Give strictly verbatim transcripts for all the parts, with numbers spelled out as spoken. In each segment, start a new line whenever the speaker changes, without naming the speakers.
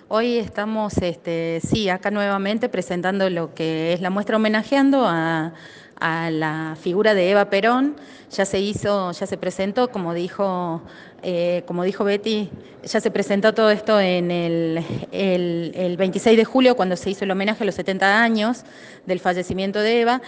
Hoy estamos, este, sí, acá nuevamente presentando lo que es la muestra homenajeando a, a la figura de Eva Perón. Ya se hizo, ya se presentó, como dijo, eh, como dijo Betty, ya se presentó todo esto en el, el, el veintiséis de julio, cuando se hizo el homenaje a los setenta años del fallecimiento de Eva,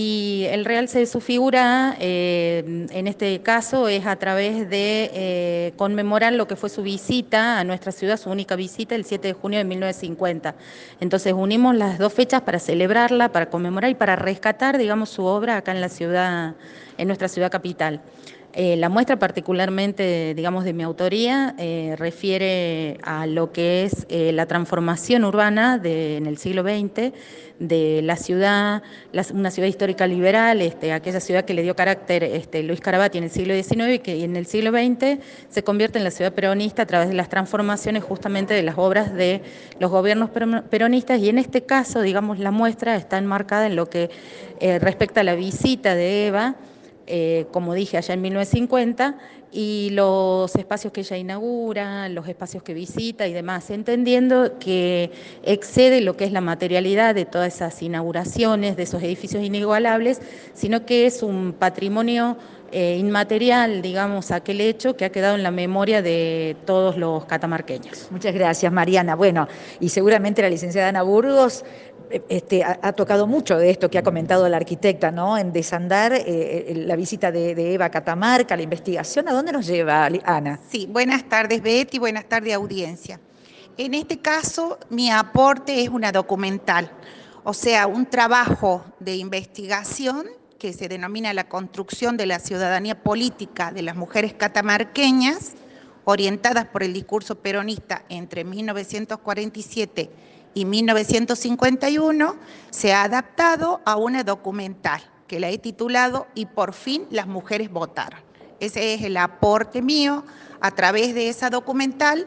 y el realce de su figura, eh, en este caso, es a través de eh, conmemorar lo que fue su visita a nuestra ciudad, su única visita, el siete de junio de mil novecientos cincuenta. Entonces unimos las dos fechas para celebrarla, para conmemorar y para rescatar, digamos, su obra acá en la ciudad, en nuestra ciudad capital. Eh, la muestra particularmente, digamos, de mi autoría, eh, refiere a lo que es eh, la transformación urbana de, en el siglo veinte de la ciudad, la, una ciudad histórica liberal, este, aquella ciudad que le dio carácter este, Luis Carabati en el siglo diecinueve y que en el siglo veinte se convierte en la ciudad peronista a través de las transformaciones justamente de las obras de los gobiernos peronistas, y en este caso, digamos, la muestra está enmarcada en lo que eh, respecta a la visita de Eva, Eh, como dije, allá en mil novecientos cincuenta, y los espacios que ella inaugura, los espacios que visita y demás, entendiendo que excede lo que es la materialidad de todas esas inauguraciones, de esos edificios inigualables, sino que es un patrimonio eh, inmaterial, digamos, aquel hecho que ha quedado en la memoria de todos los catamarqueños.
Muchas gracias, Mariana. Bueno, y seguramente la licenciada Ana Burgos este, ha, ha tocado mucho de esto que ha comentado la arquitecta, ¿no? En desandar eh, la visita de, de Eva a Catamarca, la investigación. ¿A dónde nos lleva, Ana?
Sí, buenas tardes, Betty, buenas tardes, audiencia. En este caso, mi aporte es una documental, o sea, un trabajo de investigación que se denomina la construcción de la ciudadanía política de las mujeres catamarqueñas, orientadas por el discurso peronista entre mil novecientos cuarenta y siete y mil novecientos cincuenta y uno, se ha adaptado a una documental que la he titulado "Y por fin las mujeres votaron". Ese es el aporte mío. A través de esa documental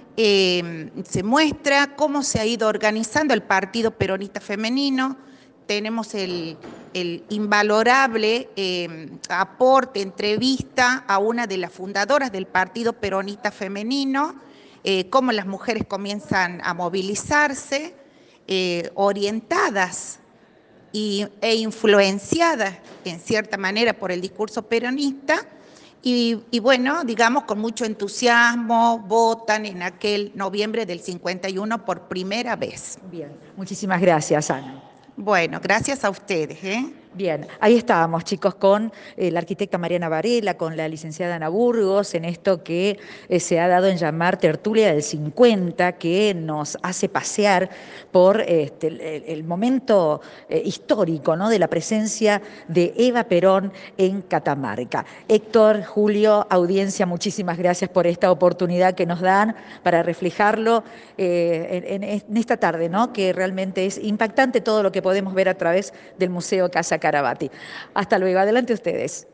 eh, se muestra cómo se ha ido organizando el Partido Peronista Femenino. Tenemos el, el invalorable eh, aporte, entrevista a una de las fundadoras del Partido Peronista Femenino, eh, cómo las mujeres comienzan a movilizarse, eh, orientadas y, e influenciadas en cierta manera por el discurso peronista. Y, y bueno, digamos, con mucho entusiasmo, votan en aquel noviembre del cincuenta y uno por primera vez.
Bien, muchísimas gracias, Ana.
Bueno, gracias a ustedes, ¿eh?
Bien, ahí estábamos, chicos, con eh, la arquitecta Mariana Varela, con la licenciada Ana Burgos, en esto que eh, se ha dado en llamar Tertulia del cincuenta, que nos hace pasear por este, el, el momento eh, histórico, ¿no?, de la presencia de Eva Perón en Catamarca. Héctor, Julio, audiencia, muchísimas gracias por esta oportunidad que nos dan para reflejarlo eh, en, en esta tarde, ¿no?, que realmente es impactante todo lo que podemos ver a través del Museo Casa Carabati. Hasta luego, adelante ustedes.